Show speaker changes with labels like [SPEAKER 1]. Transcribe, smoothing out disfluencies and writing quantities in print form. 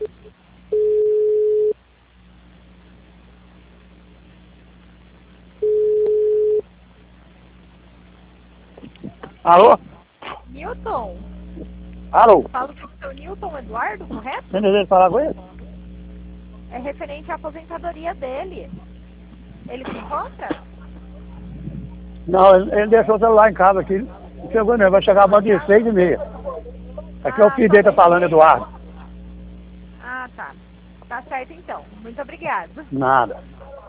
[SPEAKER 1] Alô?
[SPEAKER 2] Newton?
[SPEAKER 1] Alô?
[SPEAKER 2] Falo com o seu Newton Eduardo, correto?
[SPEAKER 1] Você deseja falar com ele?
[SPEAKER 2] É referente à aposentadoria dele. Ele se encontra?
[SPEAKER 1] Não, ele deixou o celular em casa aqui. Não chegou não, vai chegar a volta de 6h30. Aqui é o filho dele tá falando, Eduardo.
[SPEAKER 2] Ah, tá. Tá certo então. Muito obrigada.
[SPEAKER 1] Nada.